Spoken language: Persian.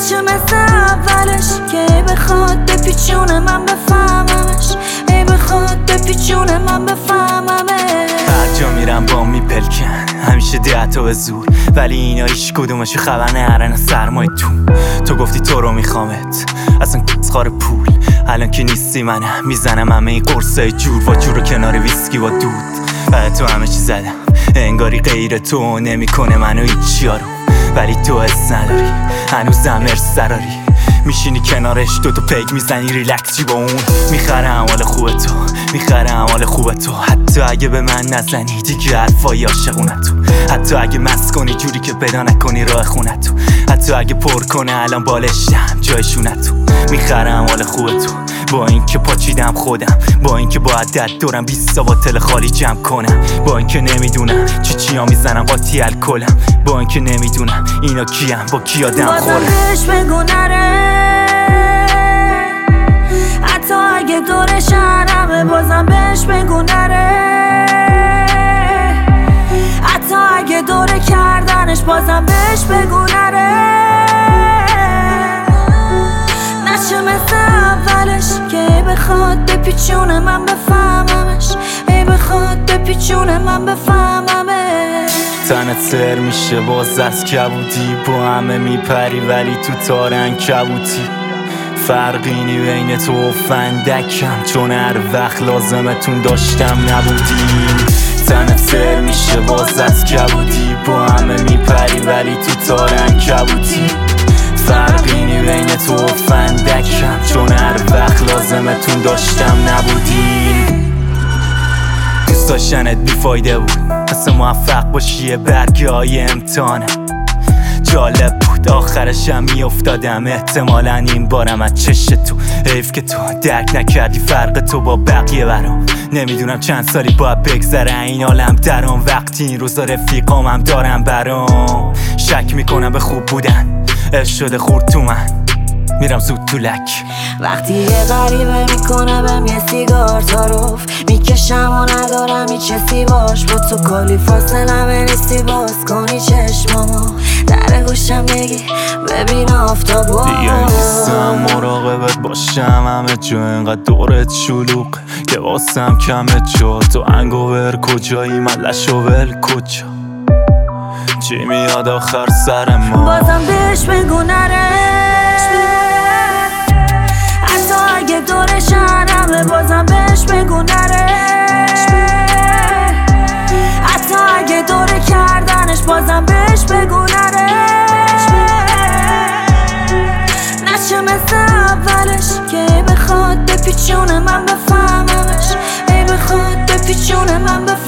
نشه مثل اولش که بخواد بپیچونه من بفهممش، بخواد بپیچونه من بفهممش. هر جا میرم با میپلکن همیشه 10 تا به زور، ولی اینا هیچ کدومش خبر نهرن سرمای تو گفتی تو رو میخوامت اصلا کسخار پول، الان که نیستی منم میزنم همه این قرصای جور و جور رو کنار ویسکی با دود. بعد تو همه چی زدم انگاری غیر تو نمیکنه منو هیچ یارو، ولی تو حس نداری هنوزم ارث سراری، میشینی کنارش دوتا پیک میزنی ریلکسی با اون، میخره اعمال خوب تو، میخره اعمال خوب تو. حتی اگه به من نزنی دیگه حرفای عاشقونتو، حتی اگه مست کنی جوری که پیدا نکنی راه خونتو، حتی اگه پر کنه الان بالشم جایشونتو. میخره اعمال خوب تو با اینکه پاچیدم خودم، با اینکه باید دد دورم 20 تا باطل خالی جمع کنم، با اینکه نمیدونم چیا میزنم قاطی الکلم، با اینکه نمیدونم اینا کیم با کی آدم خورم. بازم بهش بگو نره حتی اگه دورش همه، بازم بهش بگو نره حتی اگه دوره کردنش، بازم بهش بگو نره. نشه مثل اولش که بخواد بپیچونه من بفهممش، بخواد بپیچونه من بفهممش. تنت سر میشه باز از کبوتی، با همه میپری ولی تو تارن کبوتی. فرقینی بین تو و فندکم چون هر وقت لازمتون داشتم نبودیم. تنت سر میشه باز از کبوتی، با همه میپری ولی تو تارن کبوتی. فرقینی بین تو و فندکم چون هر وقت لازمتون داشتم نبودیم. دوست داشتنت بیفایده بود اصلا موفق باشی برگه های امتحانه، جالب بود آخرش هم میافتادم احتمالا این بارم از چش تو. حیف که تو درک نکردی فرق تو با بقیه برام، نمیدونم چند سالی باید بگذره این عالم درام، وقتی این روزا رفیقام هم دارم برام. شک میکنم به خوب بودن عشق شده خورد تو من، میرم زود تو لک. وقتی یه غریبه میکنه بهم یه سیگار تعارف، میکشم و ندارم هیچ حسی باش، با تو کلی فاصله نیستی باز کنی چشمامو، در گوشم بگی ببین آفتابو. دیگه نیستم مراقبت باشم همه جا اینقدر دورت شلوغ که واسم کمه جا، تو انگوور کجایی من لشوول کجا، چی میاد آخر سر ما. بازم بهش بگو نره حتی اگه دورش همه، بازم بهش بگو نره حتی اگه دوره کردنش، بازم بهش بگو نره. نشه مثل اولش که بخواد بپیچونه من بفهممش، بخواد بپیچونه من بفهممش.